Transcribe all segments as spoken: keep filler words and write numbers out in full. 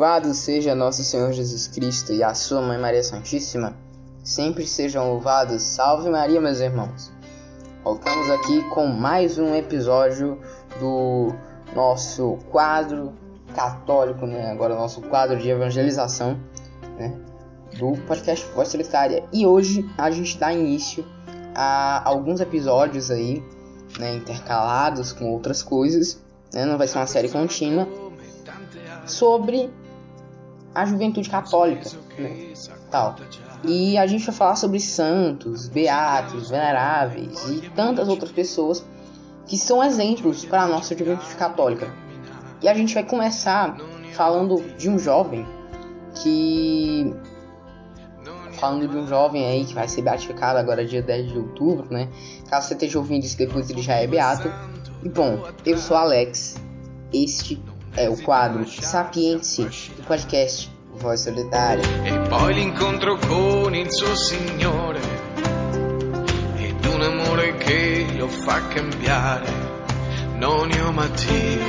Louvado seja nosso Senhor Jesus Cristo e a sua Mãe Maria Santíssima. Sempre sejam louvados. Salve Maria, meus irmãos. Voltamos aqui com mais um episódio do nosso quadro católico, né? Agora nosso quadro de evangelização, né? Do podcast Voz Solitária. E hoje a gente dá início a alguns episódios aí, né, intercalados com outras coisas, né? Não vai ser uma série contínua, sobre a juventude católica, né, tal. E a gente vai falar sobre santos, beatos, veneráveis e tantas outras pessoas que são exemplos para a nossa juventude católica. E a gente vai começar falando de um jovem que... Falando de um jovem aí que vai ser beatificado agora dia dez de outubro, né? Caso você esteja ouvindo isso depois, ele já é beato. E bom, eu sou Alex. Este é o quadro Sapienze do podcast Voz Solitária. E poi l'incontro con il suo Signore ed un amore che lo fa cambiare, non io ma Dio.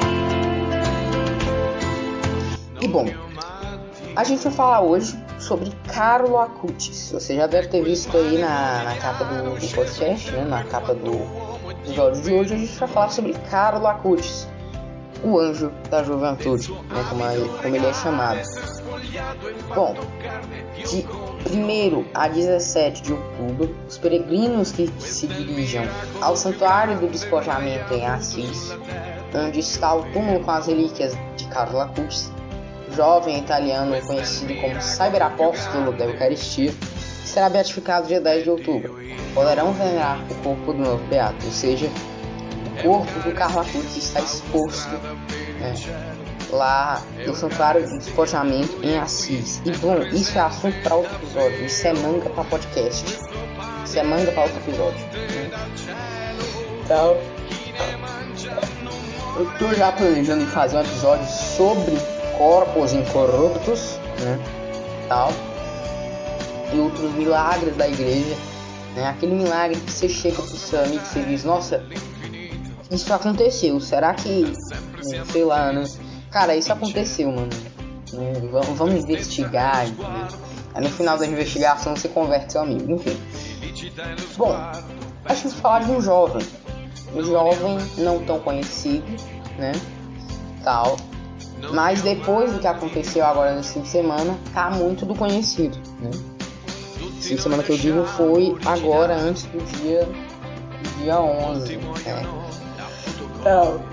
E bom, a gente vai falar hoje sobre Carlo Acutis. Você já deve ter visto aí na, na capa do, do podcast, né? Na capa do episódio de hoje, a gente vai falar sobre Carlo Acutis, o anjo da juventude, né, como, ele, como ele é chamado. Bom, de primeiro a dezessete de outubro, os peregrinos que se dirijam ao Santuário do Despojamento em Assis, onde está o túmulo com as relíquias de Carlo Acutis, jovem italiano conhecido como cyberapóstolo da Eucaristia, será beatificado dia dez de outubro. Poderão venerar o corpo do novo beato, ou seja, o corpo do Carlo Acutis está exposto, né, lá no Santuário do Despojamento em Assis. E bom, isso é assunto para outro episódio, isso é manga para podcast, isso é manga para outro episódio, né? Então, eu estou já planejando em fazer um episódio sobre corpos incorruptos, né, tal, e outros milagres da igreja, né? Aquele milagre que você chega pro seu amigo e você diz, nossa, isso aconteceu, será que, sei lá, né? Cara, isso aconteceu, mano. Vamos, vamos investigar, entendeu? Aí no final da investigação você converte seu amigo, enfim. Bom, a gente vai falar de um jovem. Um jovem não tão conhecido, né? Tal. Mas depois do que aconteceu agora nesse fim de semana, tá muito do conhecido, né? Esse fim de semana que eu digo foi agora, antes do dia, do dia onze, né? Então,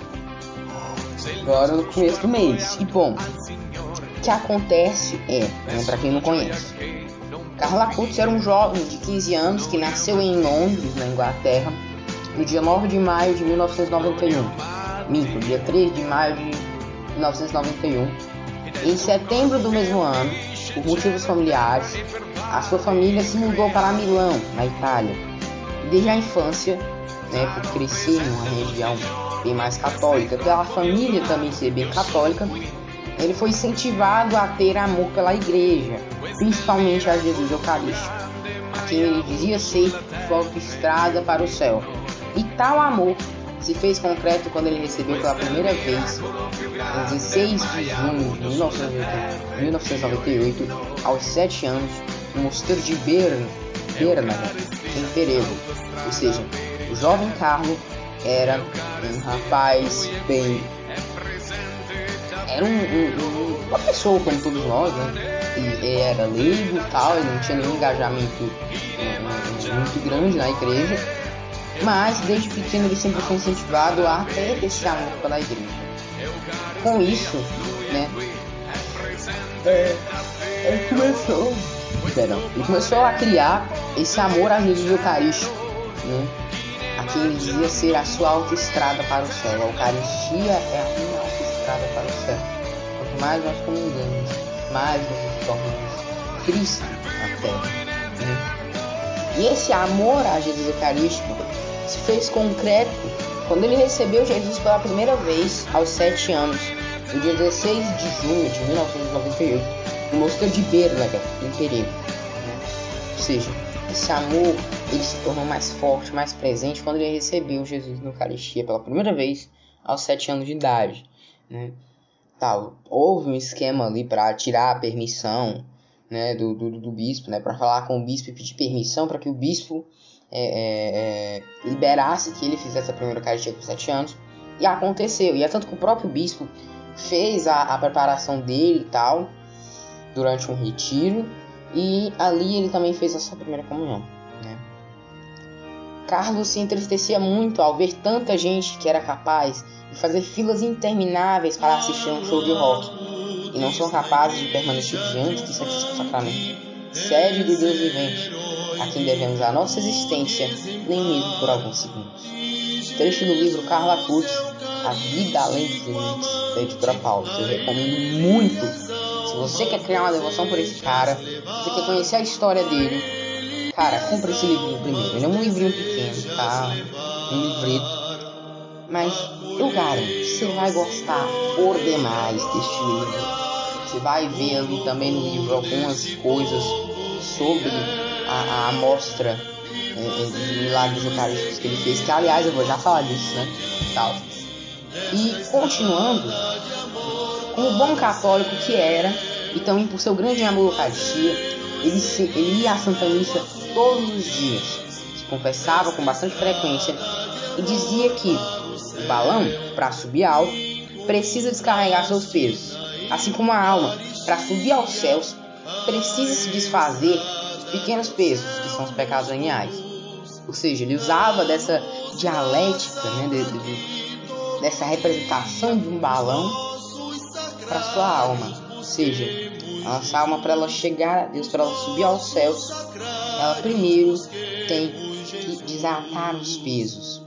agora no começo do mês. E bom, o que acontece é, né, pra quem não conhece, Carlo Acutis era um jovem de quinze anos que nasceu em Londres, na Inglaterra, no dia nove de maio de mil novecentos e noventa e um. Minto, dia três de maio de mil novecentos e noventa e um. Em setembro do mesmo ano, por motivos familiares, a sua família se mudou para Milão, na Itália. E desde a infância, né, por crescer em uma região bem mais católica, pela família também ser bem católica, ele foi incentivado a ter amor pela igreja, principalmente a Jesus Eucarístico, a quem ele dizia ser sua autoestrada para o céu. E tal amor se fez concreto quando ele recebeu pela primeira vez, em dezesseis de junho de mil novecentos e noventa e oito, aos sete anos, no mosteiro de Berna, Berna em Perego. Ou seja, o jovem Carlo era um rapaz bem... Era um, um, uma pessoa como todos nós, né? Ele era leigo e tal, ele não tinha nenhum engajamento um, um, muito grande na igreja, mas desde pequeno ele sempre foi incentivado a ter esse amor pela igreja. Com isso, né, é, ele começou, perdão, ele começou a criar esse amor a Jesus Eucarístico, né, a quem ele dizia ser a sua autoestrada para o céu. A Eucaristia é a minha autoestrada para o céu. Quanto mais nós comungamos, mais nós nos tornamos Cristo na terra, né? E esse amor a Jesus Eucarístico se fez concreto quando ele recebeu Jesus pela primeira vez aos sete anos, no dia dezesseis de junho de mil novecentos e noventa e oito, no mosteiro de Bernaga, em Perego, né? Ou seja, esse amor ele se tornou mais forte, mais presente quando ele recebeu Jesus na Eucaristia pela primeira vez aos sete anos de idade, né? tal. Houve um esquema ali para tirar a permissão, né, do, do, do bispo, né, para falar com o bispo e pedir permissão para que o bispo é, é, é, liberasse que ele fizesse a primeira Eucaristia com sete anos. E aconteceu. E é tanto que o próprio bispo fez a, a preparação dele e tal, durante um retiro. E ali ele também fez a sua primeira comunhão, né? Carlos se entristecia muito ao ver tanta gente que era capaz de fazer filas intermináveis para assistir um show de rock e não são capazes de permanecer diante do Santíssimo Sacramento, sede do Deus vivente, a quem devemos a nossa existência, nem mesmo por alguns segundos. Trecho do livro Carla Acutis, A Vida Além dos Limites, da editora Paulus. Eu recomendo muito. Se você quer criar uma devoção por esse cara, se você quer conhecer a história dele, cara, compra esse livrinho primeiro. Ele é um livrinho pequeno, tá? Um livreto. Mas eu garanto, você vai gostar por demais deste livro. Você vai ver ali também no livro algumas coisas sobre a, a amostra é, é, de milagres eucarísticos que ele fez, que aliás eu vou já falar disso, né? Tal. E continuando, como bom católico que era, e também por seu grande amor à Eucaristia, ele, se, ele ia à Santa Missa todos os dias, se confessava com bastante frequência e dizia que o balão, para subir alto, precisa descarregar seus pesos, assim como a alma, para subir aos céus, precisa se desfazer dos pequenos pesos, que são os pecados veniais. Ou seja, ele usava dessa dialética, né, de, de, dessa representação de um balão para sua alma. Ou seja, a nossa alma, para ela chegar a Deus, para ela subir aos céus, ela primeiro tem que desatar os pesos.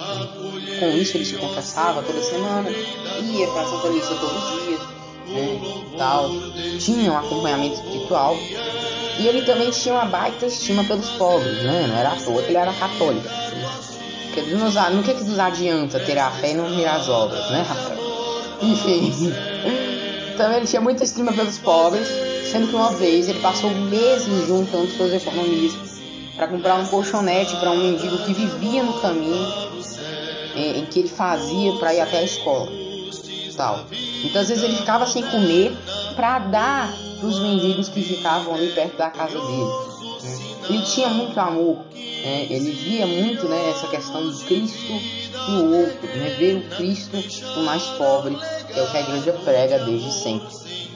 Com isso ele se confessava toda semana, ia para a Santa Missa todo dia, né, tal. Tinha um acompanhamento espiritual e ele também tinha uma baita estima pelos pobres, né? Não era à toa que ele era católico. Porque nos, no que, que nos adianta ter a fé e não vir as obras, né, Rafael? Enfim, também ele tinha muita estima pelos pobres, sendo que uma vez ele passou meses juntando suas economias para comprar um colchonete para um mendigo que vivia no caminho em, em que ele fazia para ir até a escola, tal. Então às vezes ele ficava sem comer para dar para os mendigos que ficavam ali perto da casa dele, né? Ele tinha muito amor, né? Ele via muito, né, essa questão do Cristo no outro, né? Ver o Cristo no mais pobre, que é o que a igreja prega desde sempre.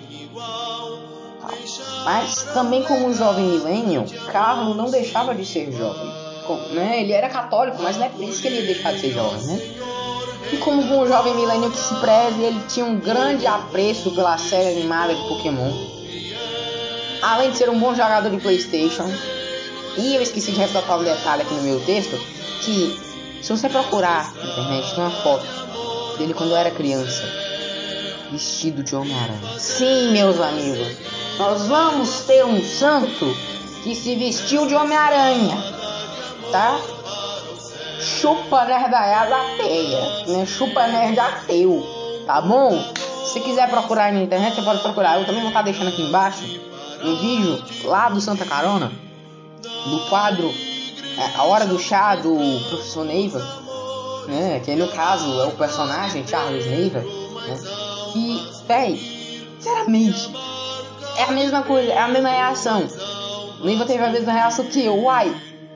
Tal. Mas também como jovem millennial, Carlo não deixava de ser jovem, né? Ele era católico, mas não é por isso que ele ia deixar de ser jovem, né? E como bom jovem millennial que se preze, ele tinha um grande apreço pela série animada de Pokémon. Além de ser um bom jogador de PlayStation. E eu esqueci de ressaltar um detalhe aqui no meu texto, que se você procurar na internet, tem uma foto dele quando eu era criança, vestido de Homem-Aranha. Sim, meus amigos, nós vamos ter um santo que se vestiu de Homem-Aranha, tá? Chupa nerdaiada ateia, né? Chupa nerd ateu, tá bom? Se quiser procurar aí na internet, você pode procurar. Eu também vou estar deixando aqui embaixo um vídeo lá do Santa Carona, do quadro é, A Hora do Chá, do professor Neiva, né? Que no caso é o personagem Charles Neiva, né? Que, véi, sinceramente, é a mesma coisa, é a mesma reação. O Neiva teve a mesma reação que eu, uai.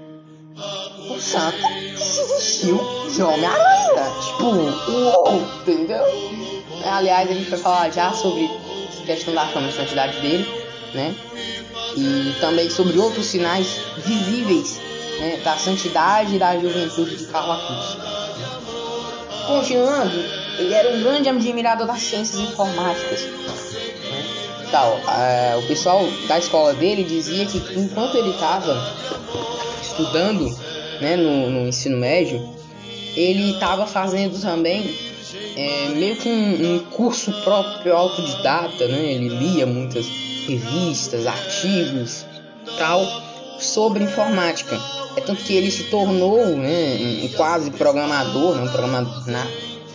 O santo que se vestiu de Homem-Aranha. Tipo, uou, entendeu? Aliás, a gente vai falar já sobre a questão da fama e santidade dele, né? E também sobre outros sinais visíveis, né, da santidade e da juventude de Carlo Acutis. Continuando, ele era um grande admirador das ciências informáticas, né? Tal, uh, o pessoal da escola dele dizia que enquanto ele estava estudando, né, no, no ensino médio, ele estava fazendo também é, meio que um, um curso próprio autodidata, né? Ele lia muitas revistas, artigos, tal, sobre informática. É tanto que ele se tornou, né, um quase programador, né, um programador nato.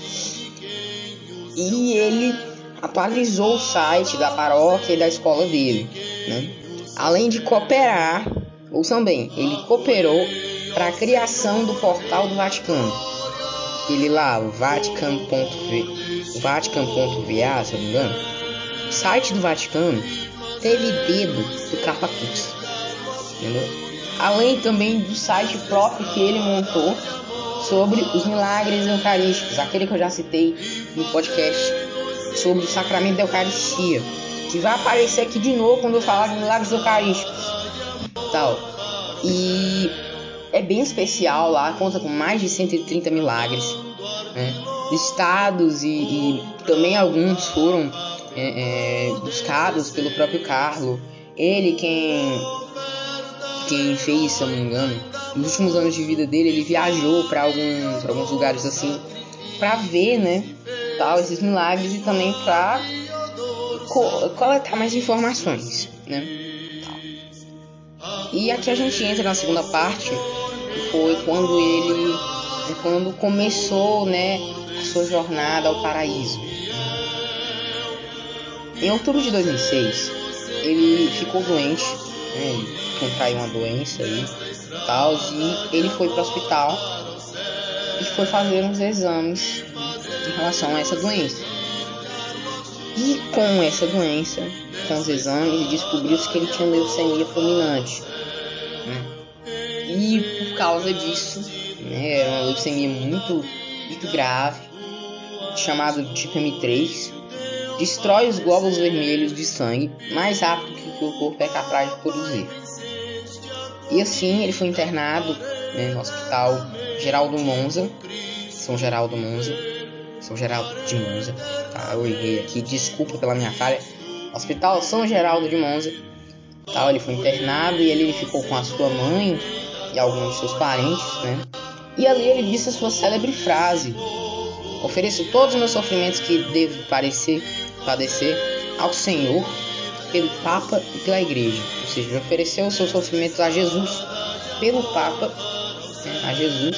E ele atualizou o site da paróquia e da escola dele, né? Além de cooperar, ouçam bem, ele cooperou para a criação do Portal do Vaticano. aquele lá, o Vatican.v, o Vatican.va, se eu não me engano, o site do Vaticano teve dedo do Carlo Acutis, entendeu? Além também do site próprio que ele montou sobre os milagres eucarísticos, aquele que eu já citei no podcast sobre o sacramento da Eucaristia, que vai aparecer aqui de novo quando eu falar de milagres eucarísticos, tal. E é bem especial lá, conta com mais de cento e trinta milagres, né, listados, e, e também alguns foram é, é, buscados pelo próprio Carlo. Ele quem, quem fez, se eu não me engano, nos últimos anos de vida dele, ele viajou para alguns, alguns lugares assim, para ver, né, tal, esses milagres, e também para co- coletar mais informações, né, tal. E aqui a gente entra na segunda parte, que foi quando ele, quando começou, né, a sua jornada ao paraíso. Em outubro de dois mil e seis, ele ficou doente, né, ele contraiu uma doença aí, tal, e ele foi para o hospital e foi fazer uns exames em relação a essa doença. E com essa doença, com os exames, descobriu-se que ele tinha leucemia fulminante, né? E por causa disso, né, era uma leucemia muito, muito grave, chamada de tipo M três, destrói os glóbulos vermelhos de sangue mais rápido que o que o corpo é capaz de produzir. E assim ele foi internado, né, no Hospital Geraldo Monza, São Geraldo Monza, São Geraldo de Monza, tá? Eu errei aqui, desculpa pela minha falha. Hospital São Geraldo de Monza, tá? Ele foi internado e ali ele ficou com a sua mãe e alguns de seus parentes, né? E ali ele disse a sua célebre frase: ofereço todos os meus sofrimentos que devo parecer, padecer ao Senhor, pelo Papa e pela Igreja. Ou seja, ele ofereceu os seus sofrimentos a Jesus, pelo Papa, né, a Jesus,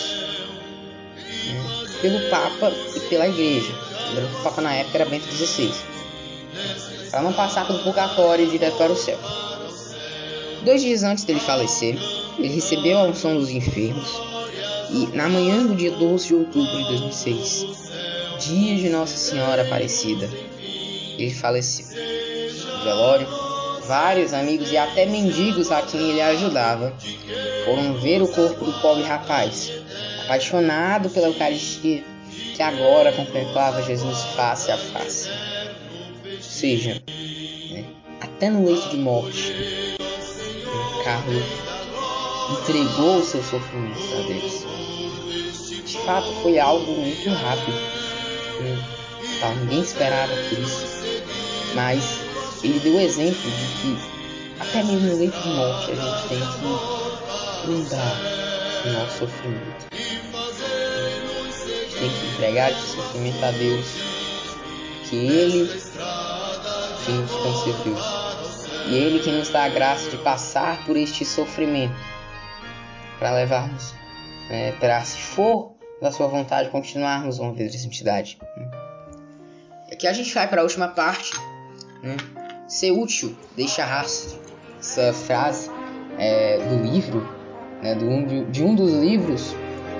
né, pelo Papa e pela Igreja. Lembrando que o Papa na época era Bento dezesseis, para não passar pelo purgatório e direto para o céu. Dois dias antes dele falecer, ele recebeu a unção dos enfermos, e na manhã do dia doze de outubro de dois mil e seis, dia de Nossa Senhora Aparecida, ele faleceu. No velório, vários amigos e até mendigos a quem ele ajudava foram ver o corpo do pobre rapaz, apaixonado pela Eucaristia, que agora contemplava Jesus face a face. Ou seja, né, até no leito de morte, Carlo entregou os seus sofrimentos a Deus. De fato, foi algo muito rápido, né? Tá, ninguém esperava por isso, mas ele deu o exemplo de que até mesmo no leito de morte a gente tem que lembrar do nosso sofrimento. A gente tem que entregar esse sofrimento a Deus, que Ele que nos concedeu, e Ele que nos dá a graça de passar por este sofrimento para levarmos, né, para, se for da sua vontade, continuarmos uma vida de santidade. E aqui a gente vai para a última parte, né? Ser útil deixa rastro. Essa frase é do livro, né, do um, de, de um dos livros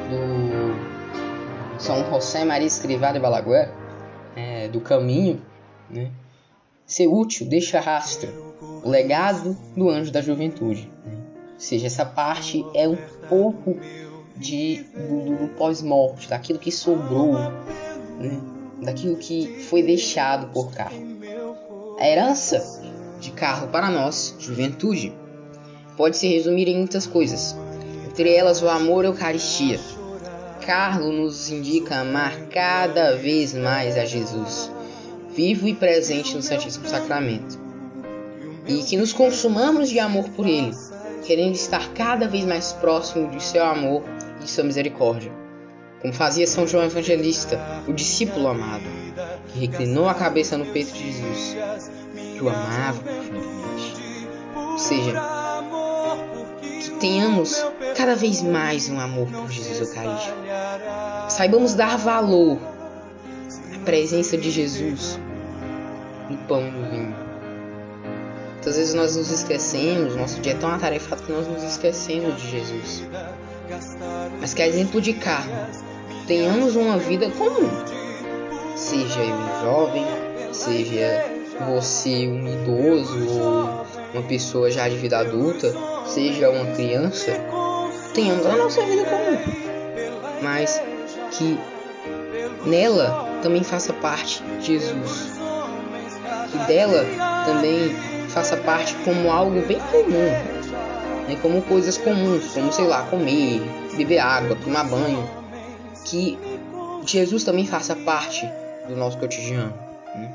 do São José Maria Escrivá de Balaguer, é, do Caminho, né? Ser útil deixa rastro, o legado do anjo da juventude, né? Ou seja, essa parte é um pouco de, do, do, do pós-morte, daquilo que sobrou, né? Daquilo que foi deixado por Carlo. A herança de Carlo para nós, juventude, pode se resumir em muitas coisas, entre elas o amor à Eucaristia. Carlo nos indica amar cada vez mais a Jesus, vivo e presente no Santíssimo Sacramento, e que nos consumamos de amor por Ele, querendo estar cada vez mais próximo de seu amor e de sua misericórdia, como fazia São João Evangelista, o discípulo amado, que reclinou a cabeça no peito de Jesus, que o amava profundamente. Ou seja, que tenhamos cada vez mais um amor por Jesus Eucarístico. Saibamos dar valor à presença de Jesus no pão e no vinho. Muitas vezes nós nos esquecemos, nosso dia é tão atarefado que nós nos esquecemos de Jesus. Mas que a exemplo de Carlo, tenhamos uma vida comum. Seja eu um jovem, seja você um idoso ou uma pessoa já de vida adulta, seja uma criança, tenhamos a nossa vida comum, mas que nela também faça parte Jesus, que dela também faça parte como algo bem comum, né? Como coisas comuns, como sei lá, comer, beber água, tomar banho, que Jesus também faça parte do nosso cotidiano, né?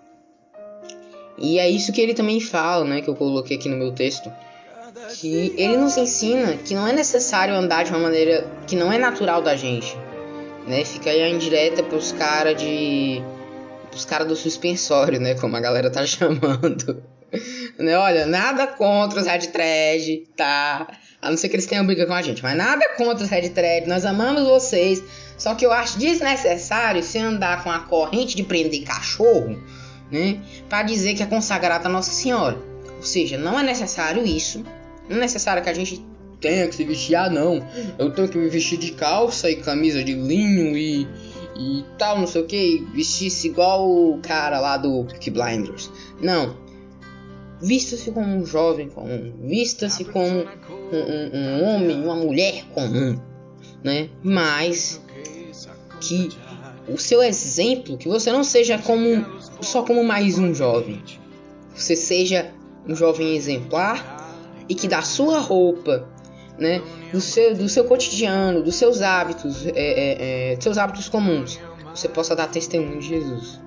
E é isso que ele também fala, né, que eu coloquei aqui no meu texto, que ele nos ensina que não é necessário andar de uma maneira que não é natural da gente, né? Fica aí a indireta pros caras de... pros caras do suspensório, né, como a galera tá chamando. Né? Olha, nada contra os Red Thread, tá? A não ser que eles tenham briga com a gente, mas nada contra os Red Thread, nós amamos vocês. Só que eu acho desnecessário você andar com a corrente de prender cachorro, né, para dizer que é consagrado a Nossa Senhora. Ou seja, não é necessário isso. Não é necessário que a gente tenha que se vestir. Ah, não, eu tenho que me vestir de calça e camisa de linho e, e tal, não sei o que, vestir-se igual o cara lá do Peaky Blinders. Não. Vista-se como um jovem comum. Vista-se como um, um, um homem, uma mulher comum, né? Mas que o seu exemplo, que você não seja como só como mais um jovem, você seja um jovem exemplar e que da sua roupa, né, do seu, do seu cotidiano, dos seus hábitos, é, é, é, seus hábitos comuns, você possa dar testemunho de Jesus.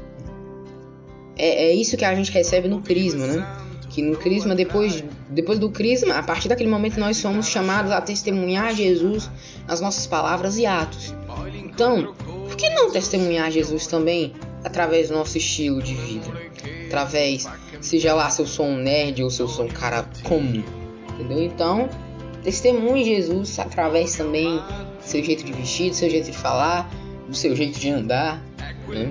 É, é isso que a gente recebe no crisma, né? Que no crisma, depois, depois do crisma, a partir daquele momento nós somos chamados a testemunhar Jesus nas nossas palavras e atos. Então, por que não testemunhar Jesus também através do nosso estilo de vida? Através, seja lá se eu sou um nerd ou se eu sou um cara comum, entendeu? Então, testemunhe Jesus através também do seu jeito de vestir, do seu jeito de falar, do seu jeito de andar, né?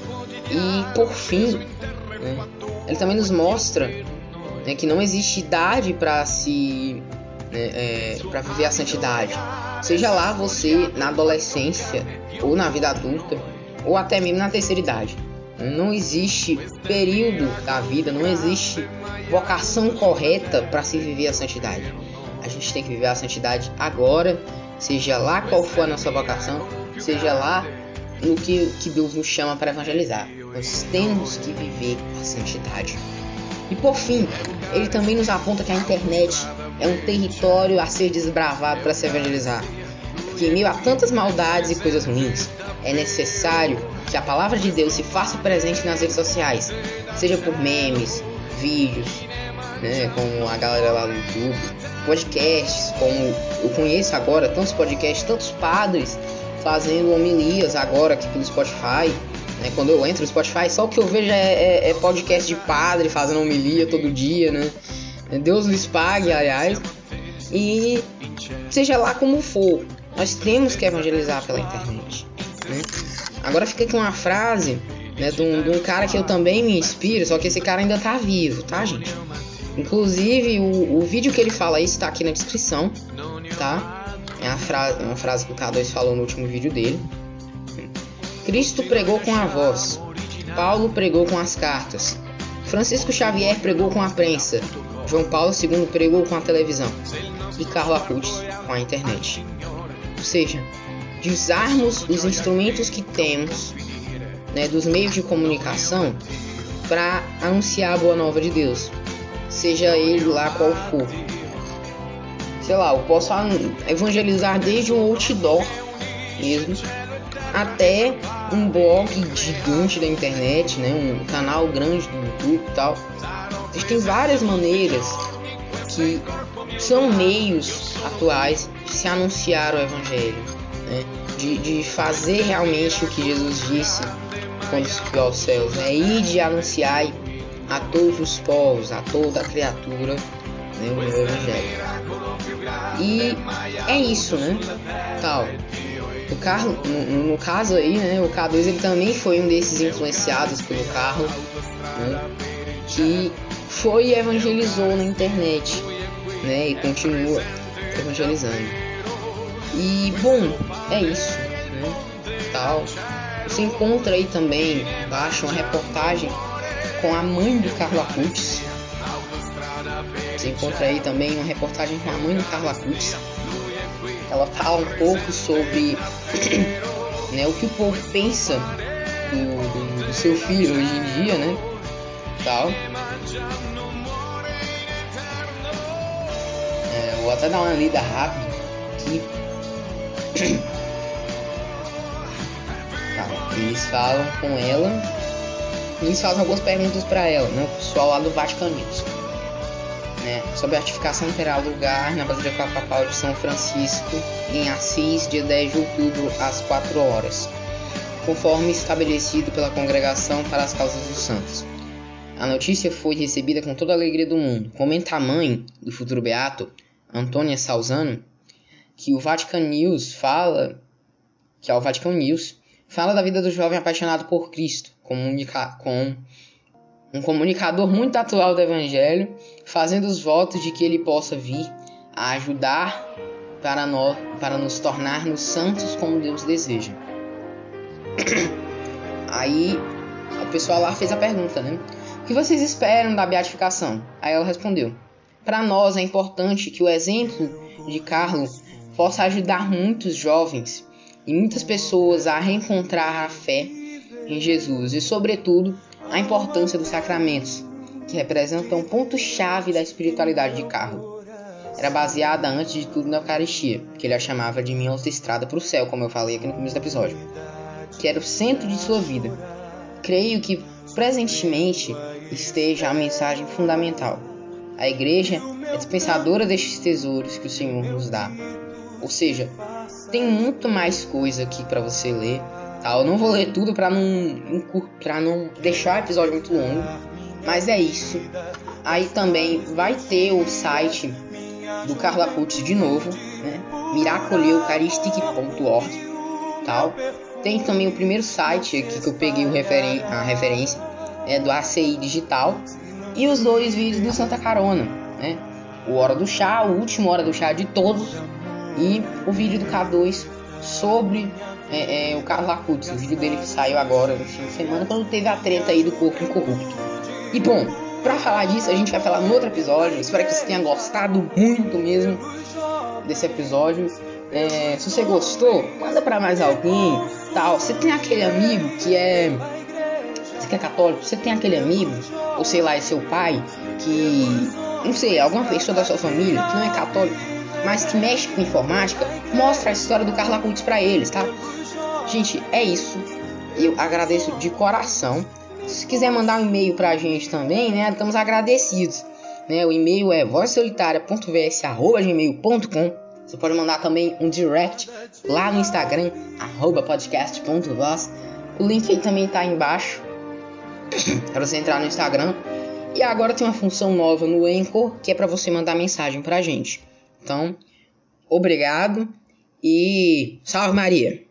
E por fim, né, ele também nos mostra, né, que não existe idade para se, né, é, para viver a santidade. Seja lá você na adolescência ou na vida adulta ou até mesmo na terceira idade. Não existe período da vida, não existe vocação correta para se viver a santidade. A gente tem que viver a santidade agora, seja lá qual for a nossa vocação, seja lá no que, que Deus nos chama para evangelizar. Nós temos que viver a santidade. E por fim, ele também nos aponta que a internet é um território a ser desbravado para se evangelizar. Porque em meio a tantas maldades e coisas ruins, é necessário que a palavra de Deus se faça presente nas redes sociais, seja por memes, vídeos, né, como a galera lá do YouTube, podcasts, como eu conheço agora tantos podcasts, tantos padres fazendo homilias agora aqui pelo Spotify, né? Quando eu entro no Spotify, só o que eu vejo é, é, é podcast de padre fazendo homilia todo dia, né? Deus nos pague, aliás. E seja lá como for, nós temos que evangelizar pela internet, né? Agora fica aqui uma frase, né, de, um, de um cara que eu também me inspiro, só que esse cara ainda tá vivo, tá, gente? Inclusive, o, o vídeo que ele fala isso tá aqui na descrição, tá? É uma frase, uma frase que o K dois falou no último vídeo dele. Cristo pregou com a voz, Paulo pregou com as cartas, Francisco Xavier pregou com a prensa, João Paulo segundo pregou com a televisão e Carlo Acutis com a internet. Ou seja, de usarmos os instrumentos que temos, né, dos meios de comunicação para anunciar a boa nova de Deus, seja ele lá qual for. Sei lá, eu posso evangelizar desde um outdoor mesmo até um blog gigante da internet, né, um canal grande do YouTube e tal. Existem várias maneiras que são meios atuais de se anunciar o evangelho, né, de, de fazer realmente o que Jesus disse quando subiu aos céus, né, e de anunciar a todos os povos, a toda a criatura, né, o meu evangelho. E é isso, né? Tal. O Carlo, no, no caso aí, né? O K dois ele também foi um desses influenciados pelo Carlo, né, que foi e evangelizou na internet, né? E continua evangelizando. E bom, é isso. né, tal. Você encontra aí também embaixo uma reportagem com a mãe do Carlo Acutis. Você encontra aí também uma reportagem com a mãe do Carlo Acutis. Ela fala um pouco sobre né, o que o povo pensa do, do, do seu filho hoje em dia, né? Tal. É, vou até dar uma lida rápida aqui. Tá, eles falam com ela. Eles fazem algumas perguntas para ela, né? O pessoal lá do Vatican News, né, sobre a beatificação terá lugar na Basílica Papal de São Francisco, em Assis, dia dez de outubro, às quatro horas, conforme estabelecido pela Congregação para as Causas dos Santos. A notícia foi recebida com toda a alegria do mundo. Comenta a mãe do futuro beato, Antônia Salzano, que o Vatican News fala, que é o Vatican News, fala da vida do jovem apaixonado por Cristo, comunica, com um comunicador muito atual do Evangelho, fazendo os votos de que ele possa vir a ajudar para, nós, para nos tornarmos santos como Deus deseja. Aí o pessoal lá fez a pergunta, né? O que vocês esperam da beatificação? Aí ela respondeu: para nós é importante que o exemplo de Carlo possa ajudar muitos jovens e muitas pessoas a reencontrar a fé em Jesus e, sobretudo, a importância dos sacramentos, que representam um ponto-chave da espiritualidade de Carlo. Era baseada, antes de tudo, na Eucaristia, que ele a chamava de minha autoestrada para o céu, como eu falei aqui no começo do episódio, que era o centro de sua vida. Creio que, presentemente, esteja a mensagem fundamental. A Igreja é dispensadora destes tesouros que o Senhor nos dá. Ou seja, tem muito mais coisa aqui para você ler. Tá? Eu não vou ler tudo para não, pra não deixar o episódio muito longo, mas é isso. Aí também vai ter o site do Carlo Acutis de novo, né? miracle eucharistic ponto org, tal. Tem também o primeiro site aqui que eu peguei o referen- a referência, é do A C I Digital, e os dois vídeos do Santa Carona, né? O Hora do Chá, o último Hora do Chá de todos, e o vídeo do K dois sobre é, é, o Carlo Acutis, o vídeo dele que saiu agora no fim de semana, quando teve a treta aí do corpo incorrupto. E bom, pra falar disso a gente vai falar no outro episódio. Espero que você tenha gostado muito mesmo desse episódio. É, se você gostou, manda pra mais alguém, tal. Você tem aquele amigo que é você que é católico, você tem aquele amigo, ou sei lá, é seu pai, que, não sei, alguma pessoa da sua família que não é católico, mas que mexe com informática, mostra a história do Carlo Acutis pra eles, tá? Gente, é isso. Eu agradeço de coração. Se quiser mandar um e-mail pra gente também, né, estamos agradecidos. Né, o e-mail é voz solitária ponto v s arroba gmail ponto com. Você pode mandar também um direct lá no Instagram, arroba podcast ponto voz. O link aí também tá embaixo para você entrar no Instagram. E agora tem uma função nova no Anchor, que é para você mandar mensagem pra gente. Então, obrigado e salve Maria!